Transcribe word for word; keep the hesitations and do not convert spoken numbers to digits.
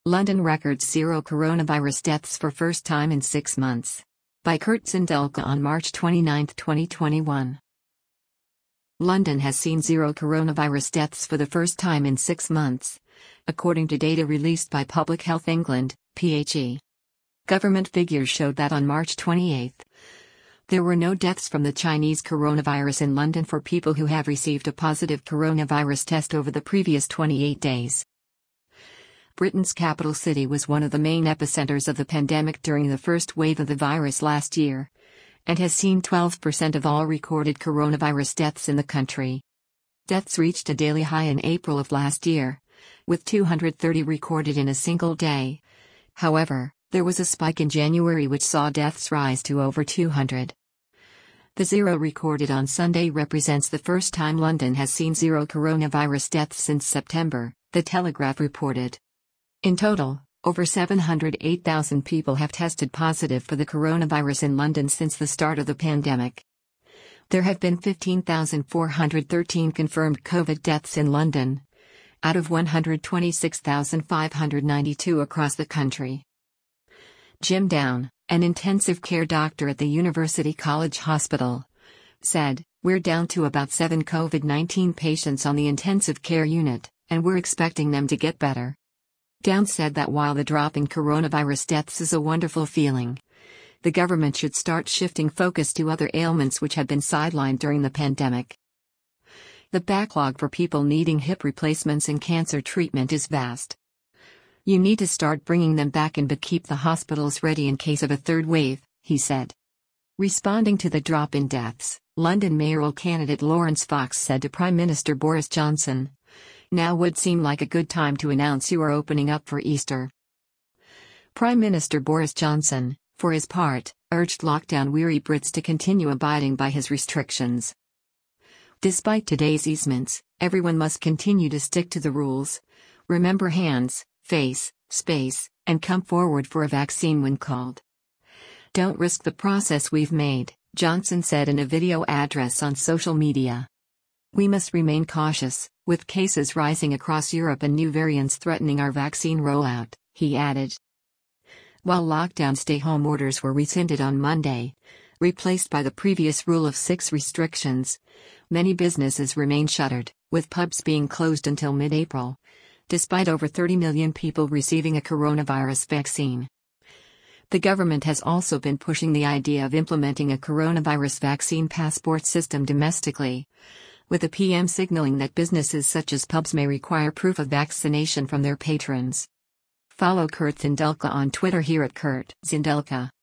London records zero coronavirus deaths for first time in six months. By Kurt Zindelka on March twenty-ninth, twenty twenty-one. London has seen zero coronavirus deaths for the first time in six months, according to data released by Public Health England, P H E. Government figures showed that on March twenty-eighth, there were no deaths from the Chinese coronavirus in London for people who have received a positive coronavirus test over the previous twenty-eight days. Britain's capital city was one of the main epicenters of the pandemic during the first wave of the virus last year, and has seen twelve percent of all recorded coronavirus deaths in the country. Deaths reached a daily high in April of last year, with two hundred thirty recorded in a single day. However, there was a spike in January which saw deaths rise to over two hundred. The zero recorded on Sunday represents the first time London has seen zero coronavirus deaths since September, The Telegraph reported. In total, over seven hundred eight thousand people have tested positive for the coronavirus in London since the start of the pandemic. There have been fifteen thousand four hundred thirteen confirmed COVID deaths in London, out of one hundred twenty-six thousand five hundred ninety-two across the country. Jim Down, an intensive care doctor at the University College Hospital, said, "We're down to about seven COVID nineteen patients on the intensive care unit, and we're expecting them to get better." Down said that while the drop in coronavirus deaths is a wonderful feeling, the government should start shifting focus to other ailments which have been sidelined during the pandemic. The backlog for people needing hip replacements and cancer treatment is vast. You need to start bringing them back in but keep the hospitals ready in case of a third wave, he said. Responding to the drop in deaths, London mayoral candidate Laurence Fox said to Prime Minister Boris Johnson, "Now would seem like a good time to announce you are opening up for Easter." Prime Minister Boris Johnson, for his part, urged lockdown-weary Brits to continue abiding by his restrictions. Despite today's easements, everyone must continue to stick to the rules. Remember hands, face, space, and come forward for a vaccine when called. "Don't risk the process we've made," Johnson said in a video address on social media. "We must remain cautious, with cases rising across Europe and new variants threatening our vaccine rollout," he added. While lockdown stay-home orders were rescinded on Monday, replaced by the previous rule of six restrictions, many businesses remain shuttered, with pubs being closed until mid-April, despite over thirty million people receiving a coronavirus vaccine. The government has also been pushing the idea of implementing a coronavirus vaccine passport system domestically, with the P M signaling that businesses such as pubs may require proof of vaccination from their patrons. Follow Kurt Zindelka on Twitter here at Kurt Zindelka.